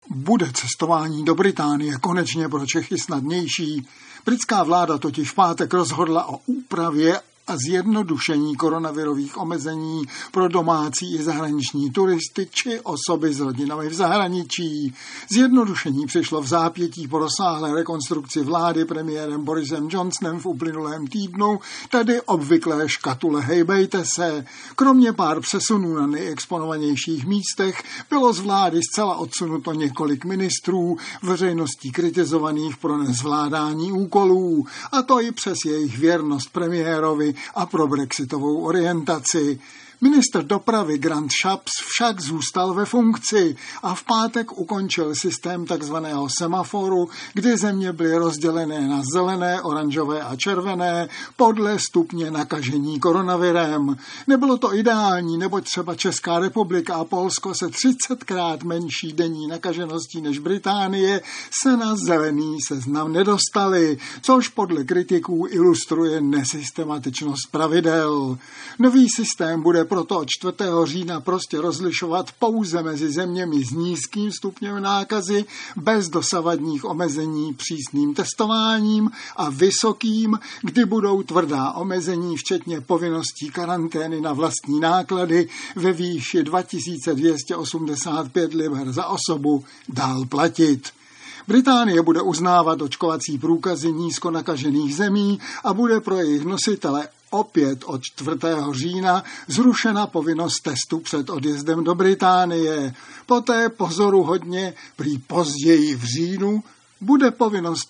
Bude cestování do Británie konečně pro Čechy snadnější? Britská vláda totiž v pátek rozhodla o úpravě a zjednodušení koronavirových omezení pro domácí i zahraniční turisty či osoby s rodinami v zahraničí. Zjednodušení přišlo v zápětí po rozsáhlé rekonstrukci vlády premiérem Borisem Johnsonem v uplynulém týdnu, tedy obvyklé škatule hejbejte se. Kromě pár přesunů na nejexponovanějších místech bylo z vlády zcela odsunuto několik ministrů, veřejností kritizovaných pro nezvládání úkolů, a to i přes jejich věrnost premiérovi a pro brexitovou orientaci. Ministr dopravy Grant Shapps však zůstal ve funkci a v pátek ukončil systém takzvaného semaforu, kdy země byly rozdělené na zelené, oranžové a červené podle stupně nakažení koronavirem. Nebylo to ideální, neboť třeba Česká republika a Polsko se 30krát menší denní nakažeností než Británie se na zelený seznam nedostali, což podle kritiků ilustruje nesystematičnost pravidel. Nový systém bude proto od 4. října prostě rozlišovat pouze mezi zeměmi s nízkým stupněm nákazy, bez dosavadních omezení přísným testováním, a vysokým, kdy budou tvrdá omezení, včetně povinností karantény na vlastní náklady ve výši 2285 liber za osobu, dál platit. Británie bude uznávat očkovací průkazy nízko nakažených zemí a bude pro jejich nositele opět od 4. října zrušena povinnost testu před odjezdem do Británie. Poté pozoruhodně, prý později v říjnu, bude povinnost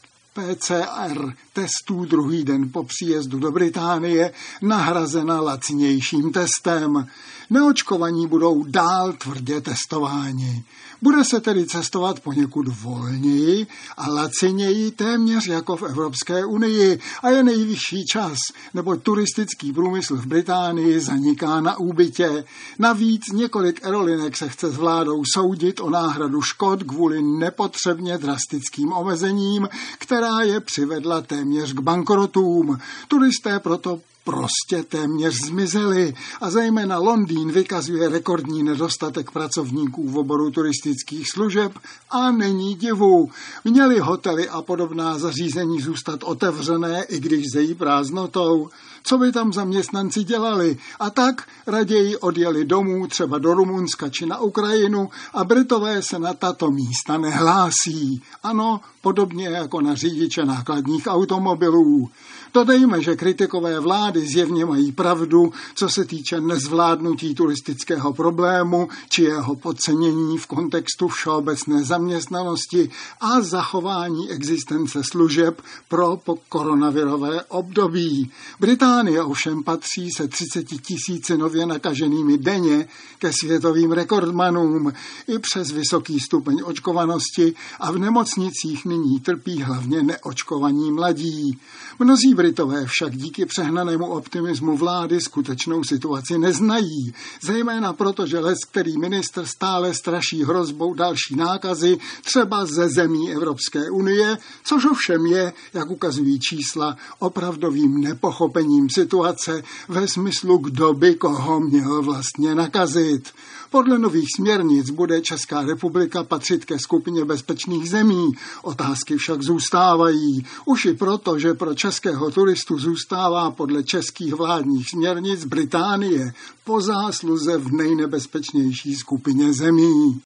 PCR testů druhý den po příjezdu do Británie nahrazena lacinějším testem. Neočkovaní budou dál tvrdě testováni. Bude se tedy cestovat poněkud volněji a laciněji, téměř jako v Evropské unii, a je nejvyšší čas, neboť turistický průmysl v Británii zaniká na úbytě. Navíc několik aerolinek se chce s vládou soudit o náhradu škod kvůli nepotřebně drastickým omezením, která je přivedla téměř k bankrotům. Turisté proto prostě téměř zmizely a zejména Londýn vykazuje rekordní nedostatek pracovníků v oboru turistických služeb a není divu. Měly hotely a podobná zařízení zůstat otevřené, i když zejí prázdnotou. Co by tam zaměstnanci dělali? A tak raději odjeli domů, třeba do Rumunska či na Ukrajinu, a Britové se na tato místa nehlásí. Ano, podobně jako na řidiče nákladních automobilů. Dodejme, že kritikové vlády zjevně mají pravdu, co se týče nezvládnutí turistického problému či jeho podcenění v kontextu všeobecné zaměstnanosti a zachování existence služeb pro koronavirové období. Británie ovšem patří se 30 000 nově nakaženými denně ke světovým rekordmanům i přes vysoký stupeň očkovanosti a v nemocnicích nyní trpí hlavně neočkovaní mladí. Mnozí Britové však díky přehnanému optimismu vlády skutečnou situaci neznají, zejména proto, že leckterý ministr stále straší hrozbou další nákazy, třeba ze zemí Evropské unie, což ovšem je, jak ukazují čísla, opravdovým nepochopením situace ve smyslu, kdo by koho měl vlastně nakazit. Podle nových směrnic bude Česká republika patřit ke skupině bezpečných zemí. Otázky však zůstávají. Už i proto, že pro českého turistu zůstává podle českých vládních směrnic Británie po zásluze v nejnebezpečnější skupině zemí.